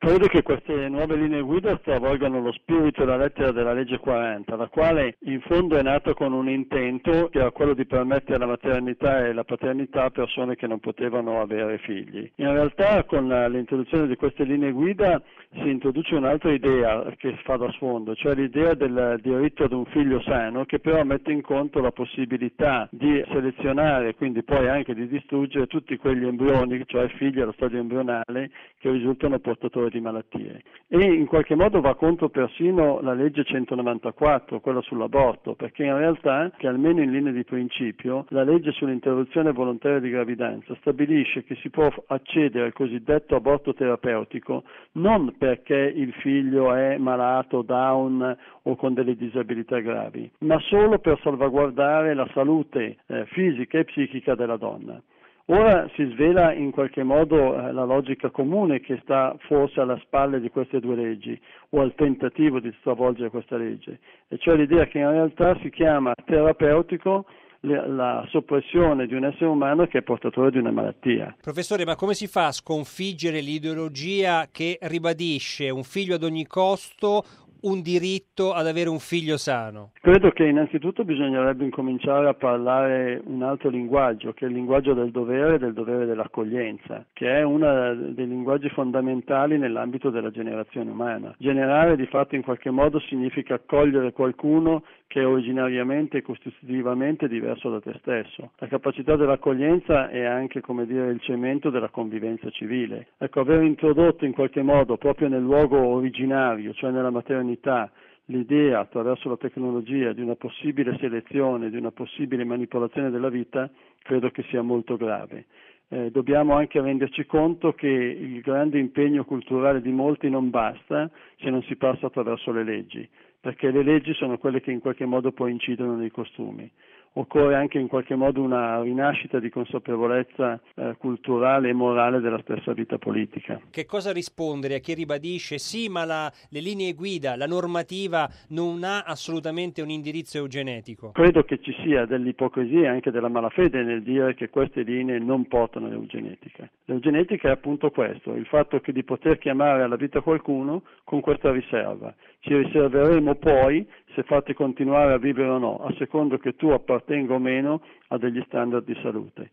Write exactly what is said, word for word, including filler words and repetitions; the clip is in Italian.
Credo che queste nuove linee guida stravolgano lo spirito e la lettera della legge quaranta, la quale in fondo è nata con un intento che era quello di permettere la maternità e la paternità a persone che non potevano avere figli. In realtà con l'introduzione di queste linee guida si introduce un'altra idea che fa da sfondo, cioè l'idea del diritto ad un figlio sano, che però mette in conto la possibilità di selezionare, quindi poi anche di distruggere tutti quegli embrioni, cioè figli allo stadio embrionale, che risultano portatori di malattie. E in qualche modo va contro persino la legge centonovantaquattro, quella sull'aborto, perché in realtà, che almeno in linea di principio, la legge sull'interruzione volontaria di gravidanza stabilisce che si può accedere al cosiddetto aborto terapeutico non perché il figlio è malato, Down o con delle disabilità gravi, ma solo per salvaguardare la salute eh, fisica e psichica della donna. Ora si svela in qualche modo eh, la logica comune che sta forse alla spalle di queste due leggi o al tentativo di stravolgere questa legge, e cioè l'idea che in realtà si chiama terapeutico la soppressione di un essere umano che è portatore di una malattia. Professore, ma come si fa a sconfiggere l'ideologia che ribadisce un figlio ad ogni costo, un diritto ad avere un figlio sano? Credo che innanzitutto bisognerebbe incominciare a parlare un altro linguaggio, che è il linguaggio del dovere e del dovere dell'accoglienza, che è uno dei linguaggi fondamentali nell'ambito della generazione umana. Generare di fatto in qualche modo significa accogliere qualcuno che è originariamente e costitutivamente diverso da te stesso. La capacità dell'accoglienza è anche, come dire, il cemento della convivenza civile. Ecco, aver introdotto in qualche modo proprio nel luogo originario, cioè nella maternità, l'idea attraverso la tecnologia di una possibile selezione, di una possibile manipolazione della vita, credo che sia molto grave. Eh, dobbiamo anche renderci conto che il grande impegno culturale di molti non basta se non si passa attraverso le leggi, perché le leggi sono quelle che in qualche modo poi incidono nei costumi. Occorre anche in qualche modo una rinascita di consapevolezza eh, culturale e morale della stessa vita politica. Che cosa rispondere a chi ribadisce sì, ma la, le linee guida, la normativa non ha assolutamente un indirizzo eugenetico? Credo che ci sia dell'ipocrisia e anche della malafede nel dire che queste linee non portano all'eugenetica. L'eugenetica è appunto questo, il fatto che di poter chiamare alla vita qualcuno con questa riserva. Ci riserveremo poi se farti continuare a vivere o no, a secondo che tu appartenga o meno a degli standard di salute.